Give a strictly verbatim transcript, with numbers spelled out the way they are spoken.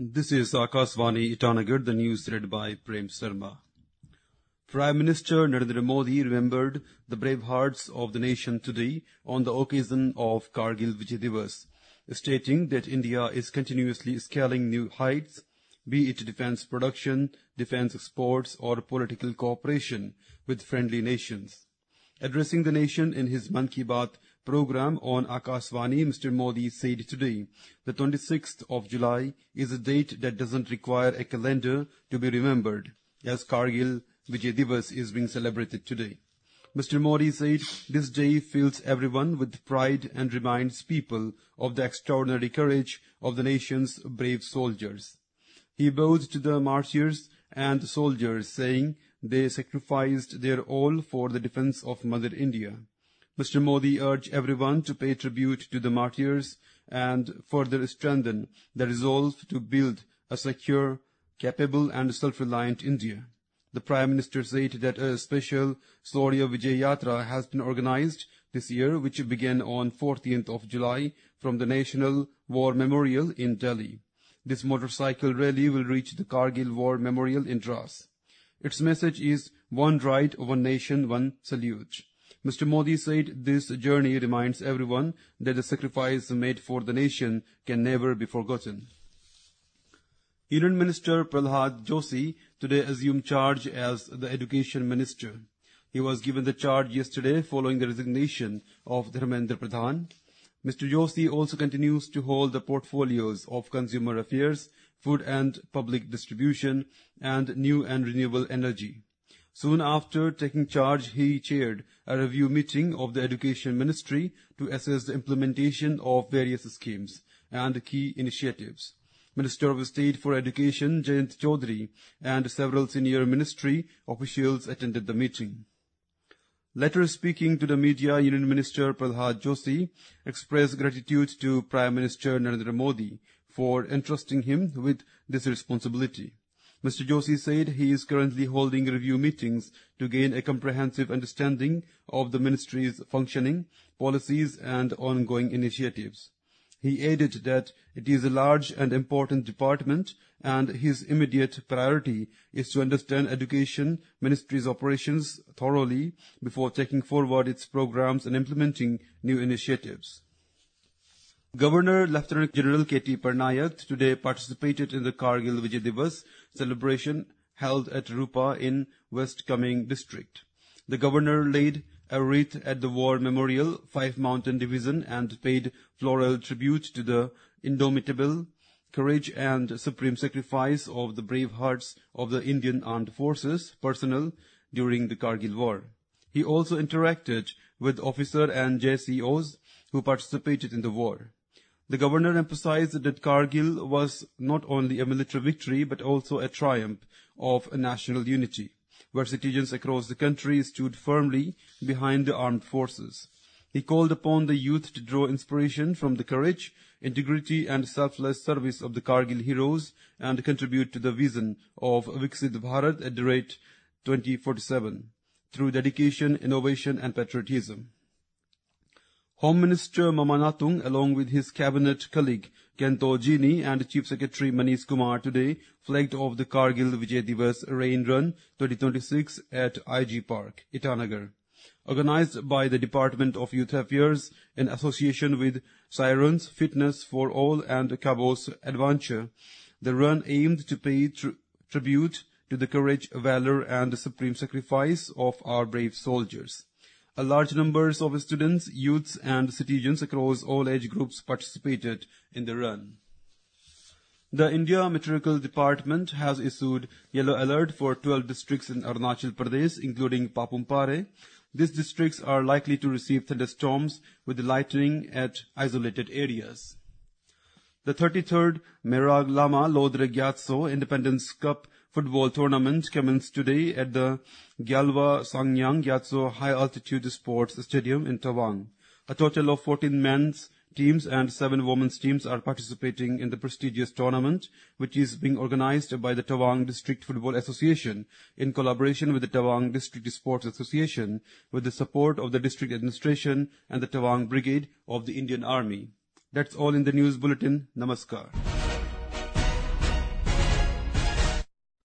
This is Akashvani Itanagar, the news read by Prem Sharma. Prime Minister Narendra Modi remembered the brave hearts of the nation today on the occasion of Kargil Vijay Divas, stating that India is continuously scaling new heights, be it defense production, defense exports, or political cooperation with friendly nations. Addressing the nation in his Mann Ki Baat program on Akashvani, Mister Modi said today, the twenty-sixth of July is a date that doesn't require a calendar to be remembered, as Kargil Vijay Divas is being celebrated today. Mister Modi said this day fills everyone with pride and reminds people of the extraordinary courage of the nation's brave soldiers. He bowed to the martyrs and soldiers, saying they sacrificed their all for the defense of Mother India. Mister Modi urged everyone to pay tribute to the martyrs and further strengthen the resolve to build a secure, capable and self-reliant India. The Prime Minister said that a special Shaurya Vijay Yatra has been organized this year, which began on fourteenth of July from the National War Memorial in Delhi. This motorcycle rally will reach the Kargil War Memorial in Dras. Its message is one right, one nation, one salute. Mister Modi said this journey reminds everyone that the sacrifice made for the nation can never be forgotten. Union Minister Prahlad Joshi today assumed charge as the Education Minister. He was given the charge yesterday following the resignation of Dharmendra Pradhan. Mister Joshi also continues to hold the portfolios of Consumer Affairs, Food and Public Distribution, and New and Renewable Energy. Soon after taking charge, he chaired a review meeting of the Education Ministry to assess the implementation of various schemes and key initiatives. Minister of State for Education Jayant Chaudhary and several senior ministry officials attended the meeting. Later speaking to the media, Union Minister Prahlad Joshi expressed gratitude to Prime Minister Narendra Modi for entrusting him with this responsibility. Mister Joshi said he is currently holding review meetings to gain a comprehensive understanding of the ministry's functioning, policies and ongoing initiatives. He added that it is a large and important department and his immediate priority is to understand Education Ministry's operations thoroughly before taking forward its programs and implementing new initiatives. Governor Lieutenant General K T Parnayak today participated in the Kargil Vijay Divas celebration held at Rupa in West Kameng district. The governor laid a wreath at the War Memorial, Five Mountain Division, and paid floral tribute to the indomitable courage and supreme sacrifice of the brave hearts of the Indian Armed Forces personnel during the Kargil War. He also interacted with officer and J C Os who participated in the war. The governor emphasized that Kargil was not only a military victory but also a triumph of national unity, where citizens across the country stood firmly behind the armed forces. He called upon the youth to draw inspiration from the courage, integrity and selfless service of the Kargil heroes and contribute to the vision of Viksit Bharat at the rate twenty forty-seven through dedication, innovation and patriotism. Home Minister Mama Natung, along with his cabinet colleague Kento Jini and Chief Secretary Manish Kumar today flagged off the Kargil Vijay Divas Rain Run twenty twenty-six at I G Park, Itanagar. Organized by the Department of Youth Affairs in association with Sirens, Fitness for All and Cabos Adventure, the run aimed to pay tr- tribute to the courage, valor and supreme sacrifice of our brave soldiers. A large number of students, youths and citizens across all age groups participated in the run. The India Meteorological Department has issued yellow alert for twelve districts in Arunachal Pradesh, including Papumpare. These districts are likely to receive thunderstorms with lightning at isolated areas. The thirty-third Merag Lama Lodre Gyatso Independence Cup football tournament commenced today at the Gyalwa Sangyang Gyatso High Altitude Sports Stadium in Tawang. A total of fourteen men's teams and seven women's teams are participating in the prestigious tournament, which is being organized by the Tawang District Football Association in collaboration with the Tawang District Sports Association with the support of the district administration and the Tawang Brigade of the Indian Army. That's all in the news bulletin. Namaskar.